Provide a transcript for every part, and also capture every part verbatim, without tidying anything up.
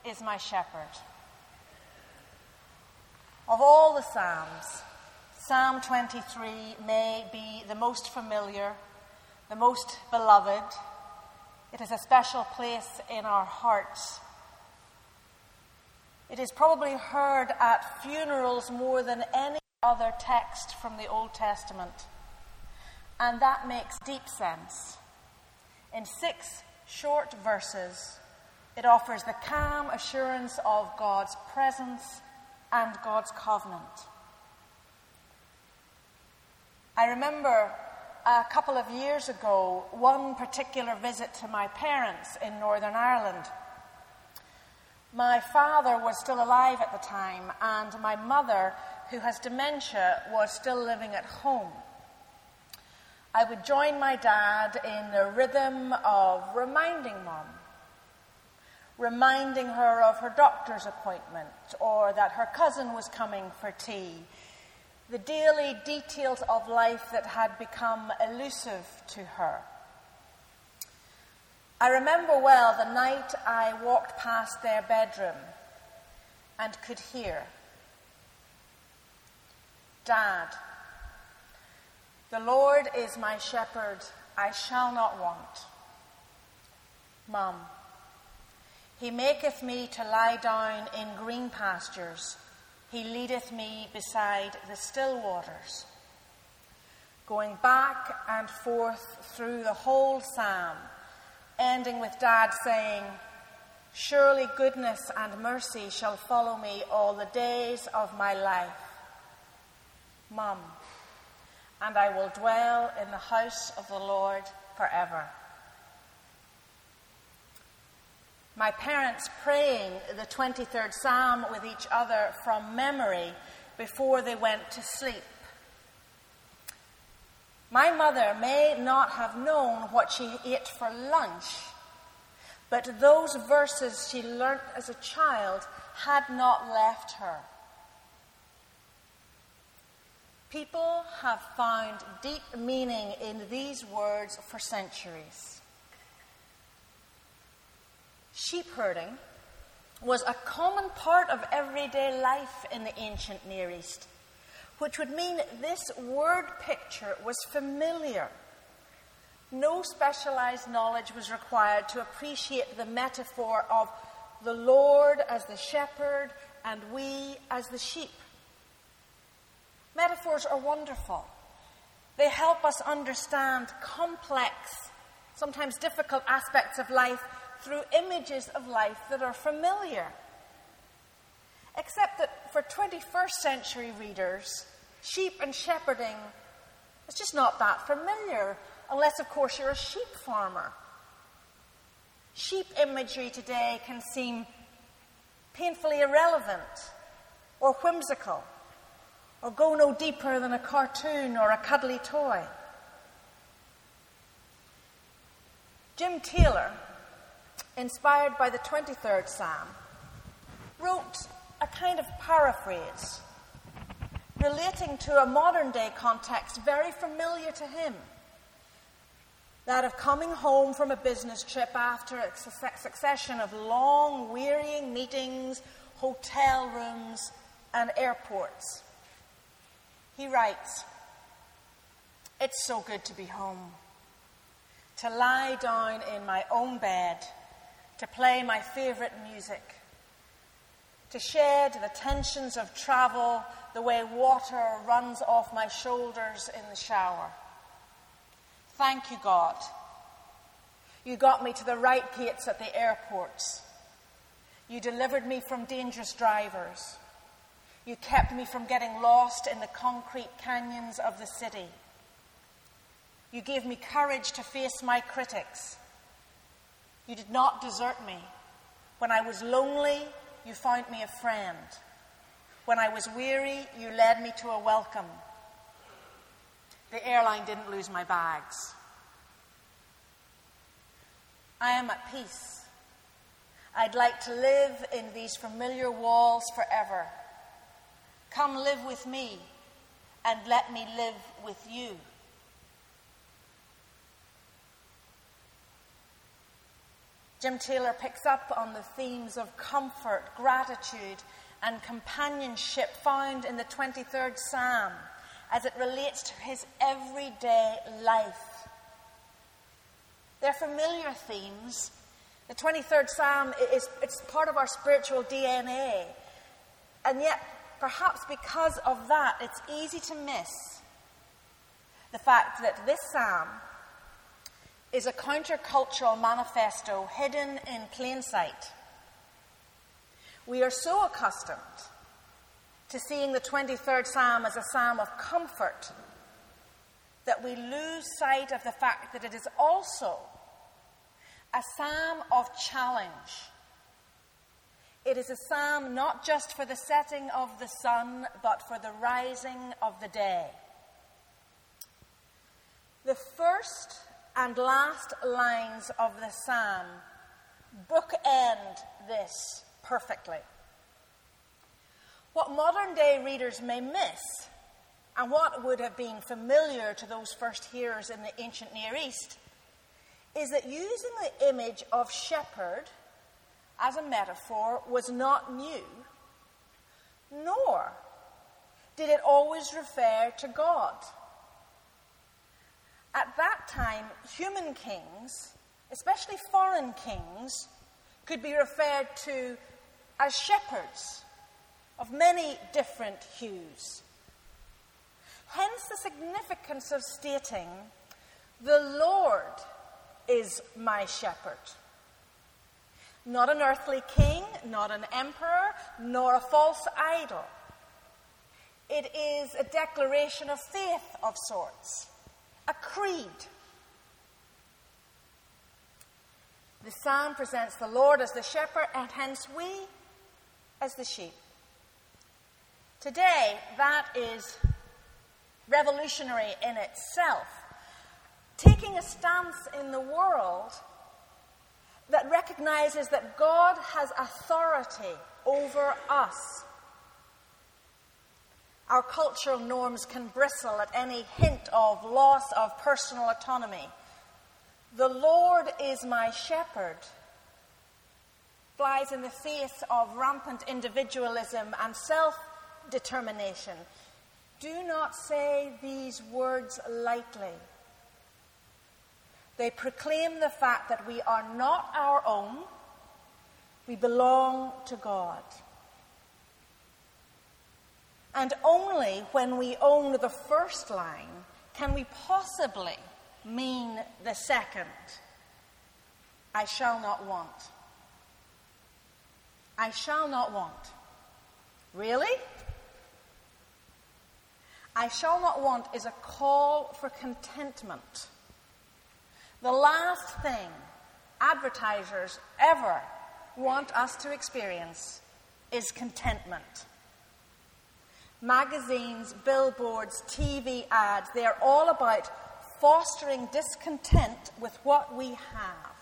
is my shepherd. Of all the Psalms, Psalm twenty-three may be the most familiar, the most beloved. It has a special place in our hearts. It is probably heard at funerals more than any other text from the Old Testament. And that makes deep sense. In six short verses, it offers the calm assurance of God's presence and God's covenant. I remember a couple of years ago, one particular visit to my parents in Northern Ireland. My father was still alive at the time, and my mother, who has dementia, was still living at home. I would join my dad in the rhythm of reminding Mum, reminding her of her doctor's appointment, or that her cousin was coming for tea, the daily details of life that had become elusive to her. I remember well the night I walked past their bedroom and could hear, "Dad, the Lord is my shepherd, I shall not want. Mum, he maketh me to lie down in green pastures. He leadeth me beside the still waters." Going back and forth through the whole psalm, ending with Dad saying, "Surely goodness and mercy shall follow me all the days of my life. Mum, and I will dwell in the house of the Lord forever." My parents praying the twenty-third Psalm with each other from memory before they went to sleep. My mother may not have known what she ate for lunch, but those verses she learnt as a child had not left her. People have found deep meaning in these words for centuries. Sheep herding was a common part of everyday life in the ancient Near East, which would mean this word picture was familiar. No specialized knowledge was required to appreciate the metaphor of the Lord as the shepherd and we as the sheep. Metaphors are wonderful. They help us understand complex, sometimes difficult aspects of life through images of life that are familiar. Except that for twenty-first century readers, sheep and shepherding is just not that familiar, unless, of course, you're a sheep farmer. Sheep imagery today can seem painfully irrelevant or whimsical, or go no deeper than a cartoon or a cuddly toy. Jim Taylor, inspired by the twenty-third Psalm, wrote a kind of paraphrase relating to a modern-day context very familiar to him, that of coming home from a business trip after a succession of long, wearying meetings, hotel rooms, and airports. He writes, "It's so good to be home, to lie down in my own bed, to play my favorite music, to shed the tensions of travel the way water runs off my shoulders in the shower. Thank you, God. You got me to the right gates at the airports. You delivered me from dangerous drivers. You kept me from getting lost in the concrete canyons of the city. You gave me courage to face my critics. You did not desert me. When I was lonely, you found me a friend. When I was weary, you led me to a welcome. The airline didn't lose my bags. I am at peace. I'd like to live in these familiar walls forever. Come live with me, and let me live with you." Jim Taylor picks up on the themes of comfort, gratitude, and companionship found in the twenty-third Psalm as it relates to his everyday life. They're familiar themes. The twenty-third Psalm is it's part of our spiritual D N A. And yet, perhaps because of that, it's easy to miss the fact that this psalm is a countercultural manifesto hidden in plain sight. We are so accustomed to seeing the twenty-third Psalm as a psalm of comfort that we lose sight of the fact that it is also a psalm of challenge. It is a psalm not just for the setting of the sun, but for the rising of the day. The first and last lines of the psalm bookend this perfectly. What modern-day readers may miss, and what would have been familiar to those first hearers in the ancient Near East, is that using the image of shepherd as a metaphor was not new, nor did it always refer to God. At that time, human kings, especially foreign kings, could be referred to as shepherds of many different hues. Hence the significance of stating, "The Lord is my shepherd." Not an earthly king, not an emperor, nor a false idol. It is a declaration of faith of sorts, a creed. The psalm presents the Lord as the shepherd, and hence we as the sheep. Today, that is revolutionary in itself, taking a stance in the world that recognizes that God has authority over us. Our cultural norms can bristle at any hint of loss of personal autonomy. "The Lord is my shepherd" flies in the face of rampant individualism and self-determination. Do not say these words lightly. They proclaim the fact that we are not our own, we belong to God. And only when we own the first line can we possibly mean the second. I shall not want. I shall not want. Really? I shall not want is a call for contentment. The last thing advertisers ever want us to experience is contentment. Magazines, billboards, T V ads, they are all about fostering discontent with what we have.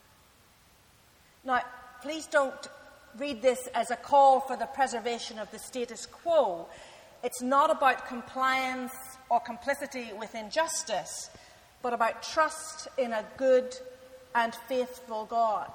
Now, please don't read this as a call for the preservation of the status quo. It's not about compliance or complicity with injustice, but about trust in a good and faithful God.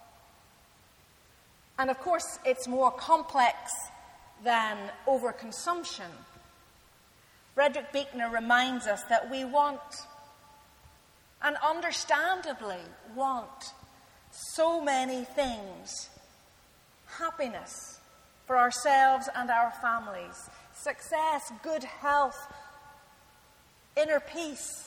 And of course, it's more complex than overconsumption. Frederick Buechner reminds us that we want, and understandably want, so many things. Happiness for ourselves and our families, success, good health, inner peace.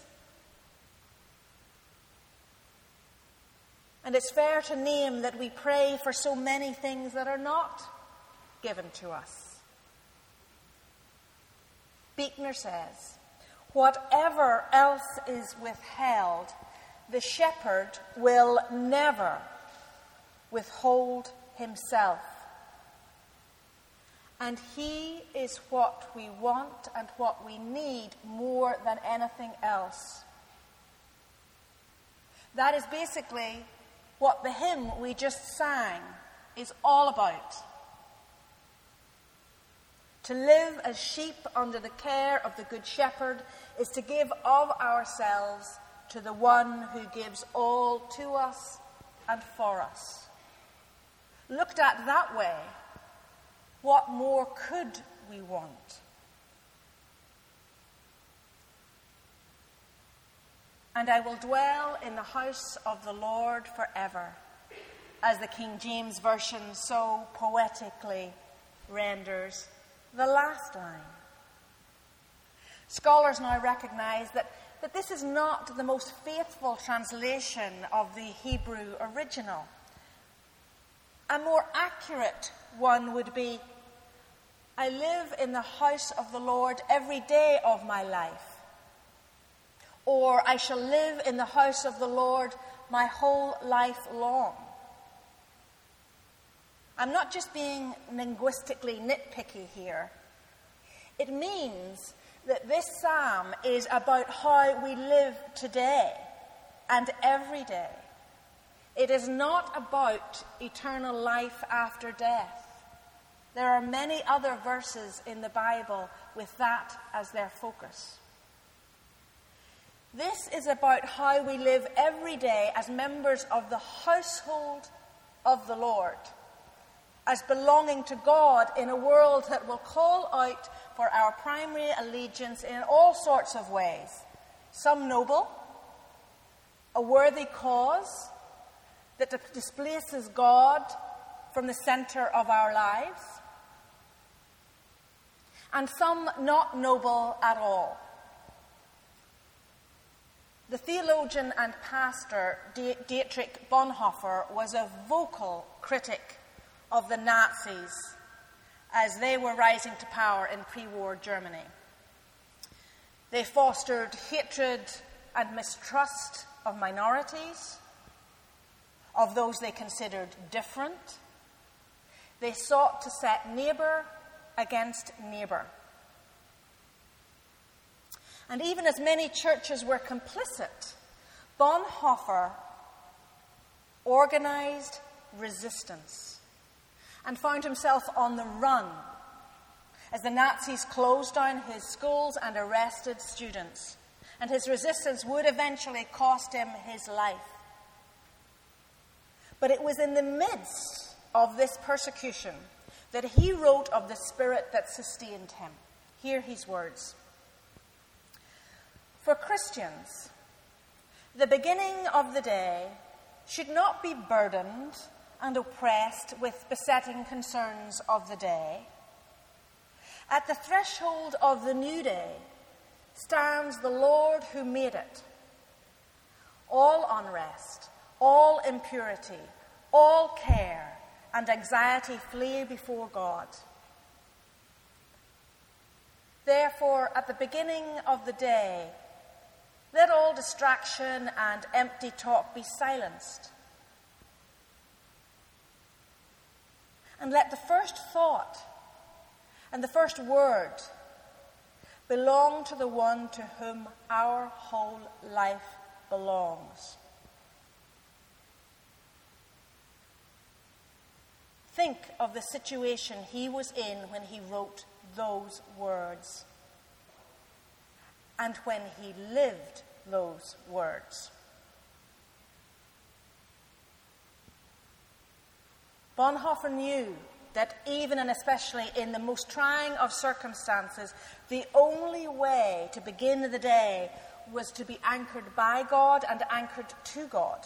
And it's fair to name that we pray for so many things that are not given to us. Buechner says, whatever else is withheld, the shepherd will never withhold himself. And he is what we want and what we need more than anything else. That is basically what the hymn we just sang is all about. To live as sheep under the care of the Good Shepherd is to give of ourselves to the one who gives all to us and for us. Looked at that way, what more could we want? And I will dwell in the house of the Lord forever, as the King James Version so poetically renders the last line. Scholars now recognize that, that this is not the most faithful translation of the Hebrew original. A more accurate one would be, I live in the house of the Lord every day of my life. Or, I shall live in the house of the Lord my whole life long. I'm not just being linguistically nitpicky here. It means that this psalm is about how we live today and every day. It is not about eternal life after death. There are many other verses in the Bible with that as their focus. This is about how we live every day as members of the household of the Lord, as belonging to God in a world that will call out for our primary allegiance in all sorts of ways. Some noble, a worthy cause that displaces God from the center of our lives, and some not noble at all. The theologian and pastor Dietrich Bonhoeffer was a vocal critic of the Nazis as they were rising to power in pre-war Germany. They fostered hatred and mistrust of minorities, of those they considered different. They sought to set neighbour against neighbour. And even as many churches were complicit, Bonhoeffer organized resistance and found himself on the run as the Nazis closed down his schools and arrested students. And his resistance would eventually cost him his life. But it was in the midst of this persecution that he wrote of the spirit that sustained him. Hear his words. For Christians, the beginning of the day should not be burdened and oppressed with besetting concerns of the day. At the threshold of the new day stands the Lord who made it. All unrest, all impurity, all care and anxiety flee before God. Therefore, at the beginning of the day, let all distraction and empty talk be silenced. And let the first thought and the first word belong to the one to whom our whole life belongs. Think of the situation he was in when he wrote those words, and when he lived those words. Bonhoeffer knew that even and especially in the most trying of circumstances, the only way to begin the day was to be anchored by God and anchored to God.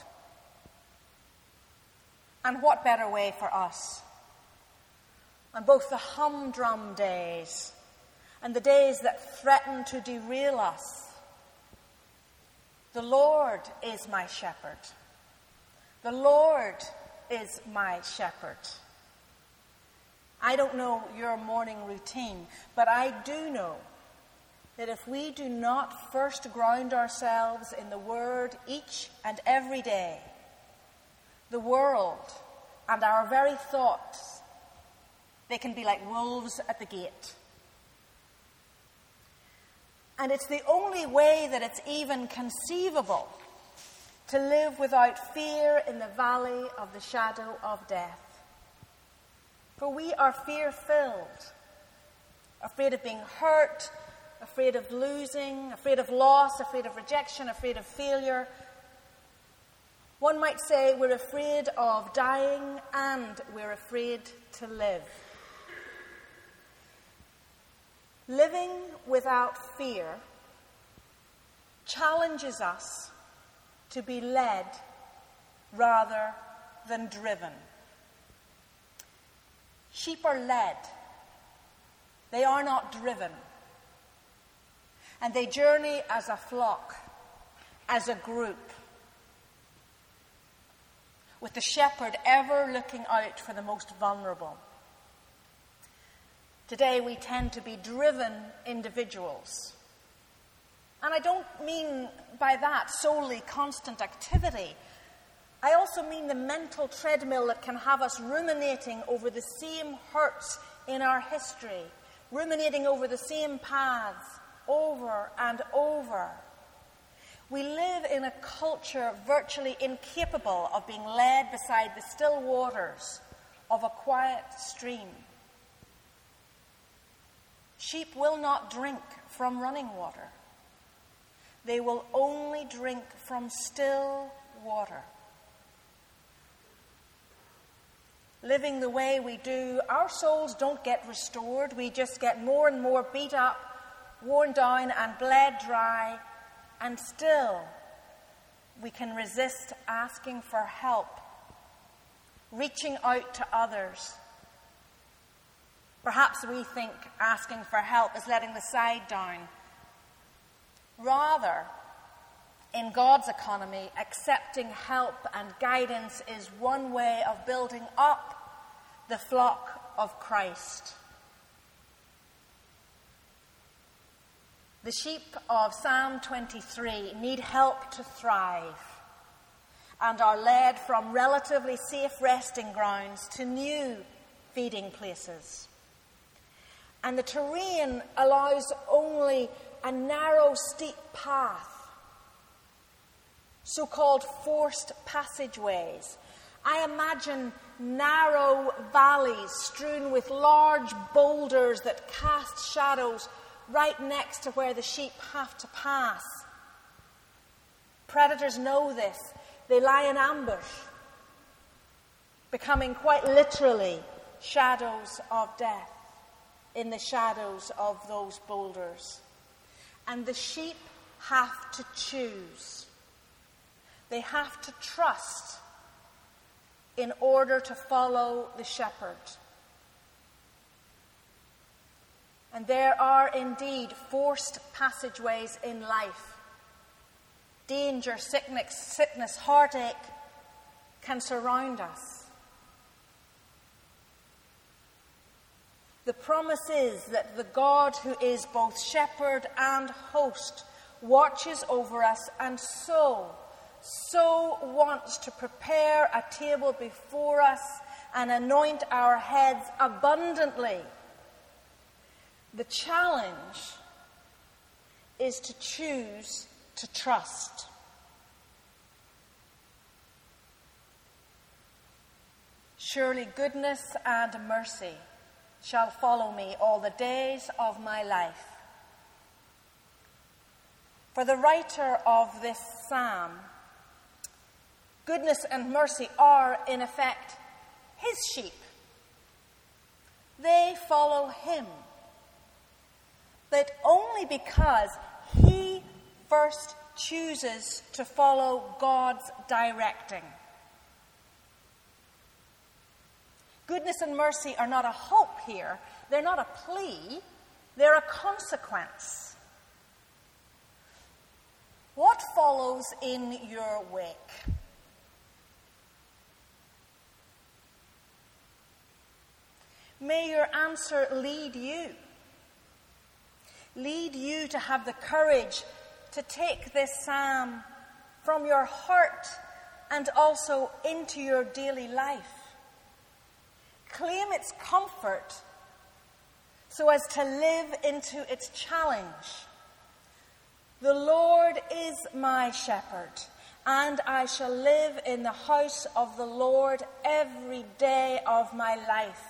And what better way for us? On both the humdrum days and the days that threaten to derail us. The Lord is my shepherd. The Lord is my shepherd. I don't know your morning routine, but I do know that if we do not first ground ourselves in the Word each and every day, the world and our very thoughts, they can be like wolves at the gate. And it's the only way that it's even conceivable to live without fear in the valley of the shadow of death. For we are fear-filled, afraid of being hurt, afraid of losing, afraid of loss, afraid of rejection, afraid of failure. One might say we're afraid of dying and we're afraid to live. Living without fear challenges us to be led rather than driven. Sheep are led. They are not driven. And they journey as a flock, as a group, with the shepherd ever looking out for the most vulnerable. Today we tend to be driven individuals. And I don't mean by that solely constant activity. I also mean the mental treadmill that can have us ruminating over the same hurts in our history, ruminating over the same paths over and over. We live in a culture virtually incapable of being led beside the still waters of a quiet stream. Sheep will not drink from running water. They will only drink from still water. Living the way we do, our souls don't get restored. We just get more and more beat up, worn down and bled dry. And still, we can resist asking for help, reaching out to others. Perhaps we think asking for help is letting the side down. Rather, in God's economy, accepting help and guidance is one way of building up the flock of Christ. The sheep of Psalm twenty-three need help to thrive and are led from relatively safe resting grounds to new feeding places. And the terrain allows only a narrow, steep path, so-called forced passageways. I imagine narrow valleys strewn with large boulders that cast shadows right next to where the sheep have to pass. Predators know this. They lie in ambush, becoming quite literally shadows of death in the shadows of those boulders. And the sheep have to choose. They have to trust in order to follow the shepherd. And there are indeed forced passageways in life. Danger, sickness, sickness, heartache can surround us. The promise is that the God who is both shepherd and host watches over us and so, so wants to prepare a table before us and anoint our heads abundantly. The challenge is to choose to trust. Surely goodness and mercy shall follow me all the days of my life. For the writer of this psalm, goodness and mercy are, in effect, his sheep. They follow him. But only because he first chooses to follow God's directing. Goodness and mercy are not a hope here. They're not a plea. They're a consequence. What follows in your wake? May your answer lead you. Lead you to have the courage to take this psalm from your heart and also into your daily life. Claim its comfort so as to live into its challenge. The Lord is my shepherd, and I shall live in the house of the Lord every day of my life.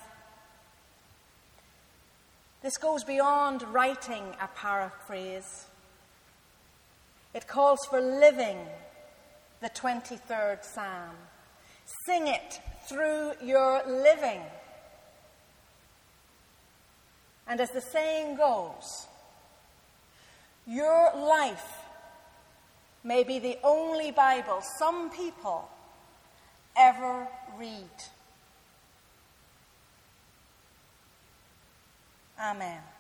This goes beyond writing a paraphrase. It calls for living the twenty-third Psalm. Sing it through your living. And as the saying goes, your life may be the only Bible some people ever read. Amen.